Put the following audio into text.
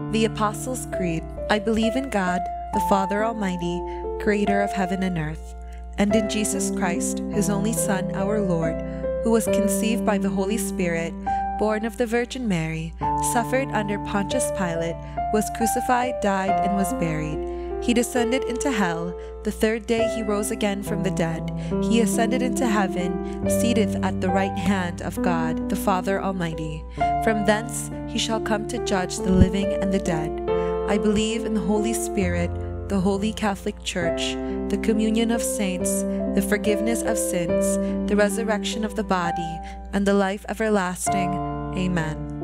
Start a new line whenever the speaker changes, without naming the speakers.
The Apostles' Creed. I believe in God, the Father Almighty, creator of heaven and earth, and in Jesus Christ, his only Son, our Lord, who was conceived by the Holy Spirit, born of the Virgin Mary, suffered under Pontius Pilate, was crucified, died, and was buried. He descended into hell. The third day he rose again from the dead. He ascended into heaven, seated at the right hand of God, the Father Almighty. From thence he shall come to judge the living and the dead. I believe in the Holy Spirit, the Holy Catholic Church, the communion of saints, the forgiveness of sins, the resurrection of the body, and the life everlasting. Amen.